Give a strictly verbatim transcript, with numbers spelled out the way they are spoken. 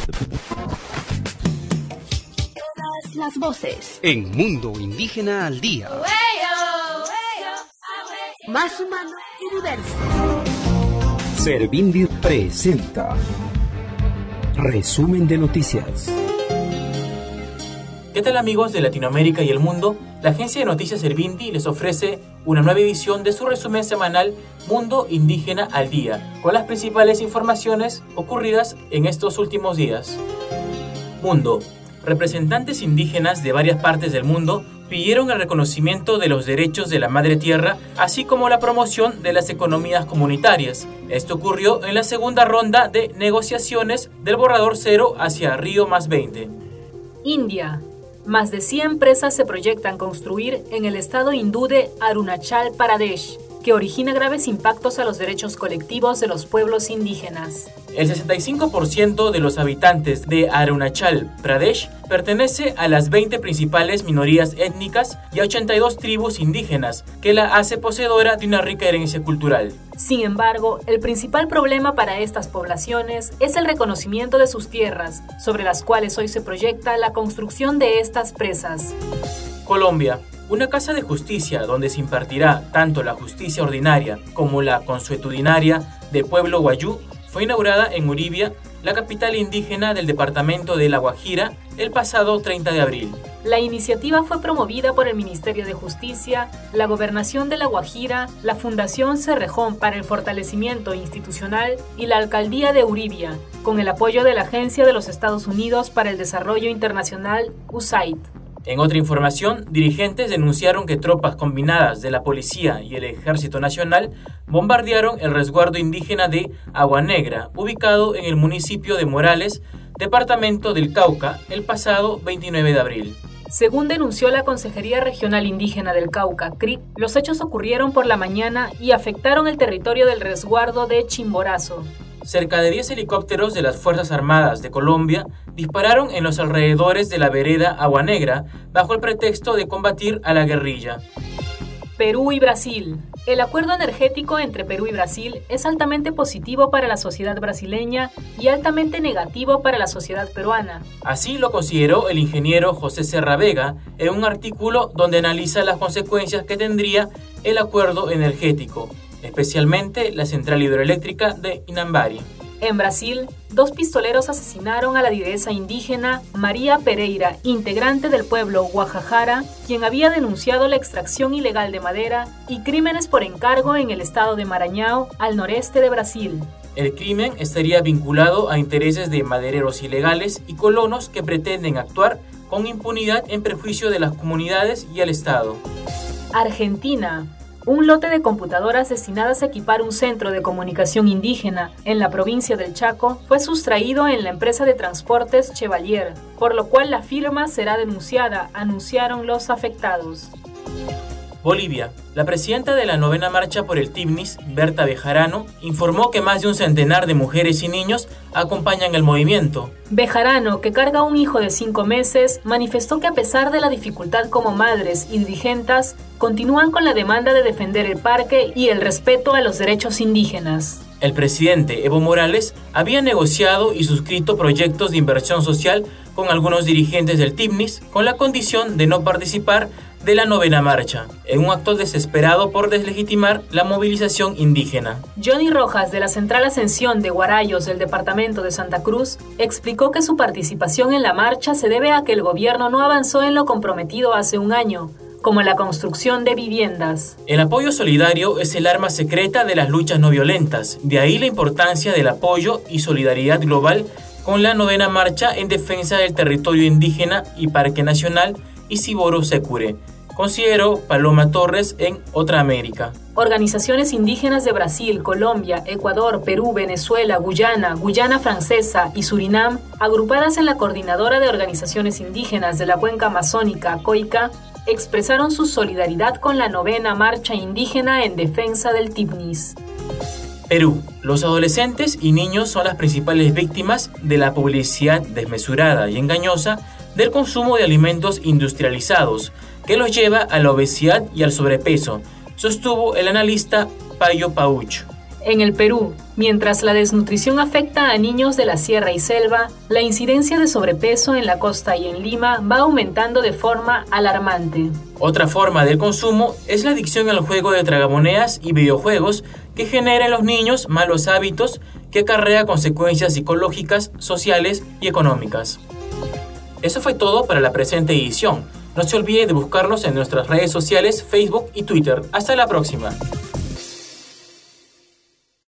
Todas las voces en Mundo Indígena al Día. Más humano y diverso. Servindi presenta Resumen de Noticias. ¿Qué tal, amigos de Latinoamérica y el mundo? La agencia de noticias Servindi les ofrece una nueva edición de su resumen semanal Mundo Indígena al Día, con las principales informaciones ocurridas en estos últimos días. Mundo. Representantes indígenas de varias partes del mundo pidieron el reconocimiento de los derechos de la madre tierra, así como la promoción de las economías comunitarias. Esto ocurrió en la segunda ronda de negociaciones del borrador cero hacia Río más veinte. India. Más de cien presas se proyectan construir en el estado hindú de Arunachal Pradesh, que origina graves impactos a los derechos colectivos de los pueblos indígenas. El sesenta y cinco por ciento de los habitantes de Arunachal Pradesh pertenece a las veinte principales minorías étnicas y a ochenta y dos tribus indígenas, que la hace poseedora de una rica herencia cultural. Sin embargo, el principal problema para estas poblaciones es el reconocimiento de sus tierras, sobre las cuales hoy se proyecta la construcción de estas presas. Colombia. Una casa de justicia donde se impartirá tanto la justicia ordinaria como la consuetudinaria del pueblo Wayuu fue inaugurada en Uribia, la capital indígena del departamento de La Guajira, el pasado treinta de abril. La iniciativa fue promovida por el Ministerio de Justicia, la Gobernación de La Guajira, la Fundación Cerrejón para el Fortalecimiento Institucional y la Alcaldía de Uribia, con el apoyo de la Agencia de los Estados Unidos para el Desarrollo Internacional, U S A I D. En otra información, dirigentes denunciaron que tropas combinadas de la Policía y el Ejército Nacional bombardearon el resguardo indígena de Agua Negra, ubicado en el municipio de Morales, departamento del Cauca, el pasado veintinueve de abril. Según denunció la Consejería Regional Indígena del Cauca, C R I C, los hechos ocurrieron por la mañana y afectaron el territorio del resguardo de Chimborazo. Cerca de diez helicópteros de las Fuerzas Armadas de Colombia dispararon en los alrededores de la vereda Agua Negra bajo el pretexto de combatir a la guerrilla. Perú y Brasil. El acuerdo energético entre Perú y Brasil es altamente positivo para la sociedad brasileña y altamente negativo para la sociedad peruana. Así lo consideró el ingeniero José Serra Vega en un artículo donde analiza las consecuencias que tendría el acuerdo energético, especialmente la central hidroeléctrica de Inambari. En Brasil, dos pistoleros asesinaron a la lideresa indígena María Pereira, integrante del pueblo Guajajara, quien había denunciado la extracción ilegal de madera y crímenes por encargo en el estado de Maranhão, al noreste de Brasil. El crimen estaría vinculado a intereses de madereros ilegales y colonos que pretenden actuar con impunidad en perjuicio de las comunidades y el Estado. Argentina. Un lote de computadoras destinadas a equipar un centro de comunicación indígena en la provincia del Chaco fue sustraído en la empresa de transportes Chevalier, por lo cual la firma será denunciada, anunciaron los afectados. Bolivia. La presidenta de la novena marcha por el Tibnis, Berta Bejarano, informó que más de un centenar de mujeres y niños acompañan el movimiento. Bejarano, que carga un hijo de cinco meses, manifestó que a pesar de la dificultad como madres y dirigentas, continúan con la demanda de defender el parque y el respeto a los derechos indígenas. El presidente Evo Morales había negociado y suscrito proyectos de inversión social con algunos dirigentes del Tibnis con la condición de no participar de la novena marcha, en un acto desesperado por deslegitimar la movilización indígena. Johnny Rojas, de la Central Ascensión de Guarayos del departamento de Santa Cruz, explicó que su participación en la marcha se debe a que el gobierno no avanzó en lo comprometido hace un año, como la construcción de viviendas. El apoyo solidario es el arma secreta de las luchas no violentas, de ahí la importancia del apoyo y solidaridad global con la novena marcha en defensa del territorio indígena y Parque Nacional Isiboro Secure, consideró Paloma Torres en Otra América. Organizaciones indígenas de Brasil, Colombia, Ecuador, Perú, Venezuela, Guyana, Guyana Francesa y Surinam, agrupadas en la Coordinadora de Organizaciones Indígenas de la Cuenca Amazónica, COICA, expresaron su solidaridad con la novena marcha indígena en defensa del Tibnis. Perú. Los adolescentes y niños son las principales víctimas de la publicidad desmesurada y engañosa del consumo de alimentos industrializados, que los lleva a la obesidad y al sobrepeso, sostuvo el analista Payo Pauch. En el Perú, mientras la desnutrición afecta a niños de la sierra y selva, la incidencia de sobrepeso en la costa y en Lima va aumentando de forma alarmante. Otra forma del consumo es la adicción al juego de tragamonedas y videojuegos que genera en los niños malos hábitos que acarrea consecuencias psicológicas, sociales y económicas. Eso fue todo para la presente edición. No se olvide de buscarnos en nuestras redes sociales, Facebook y Twitter. Hasta la próxima.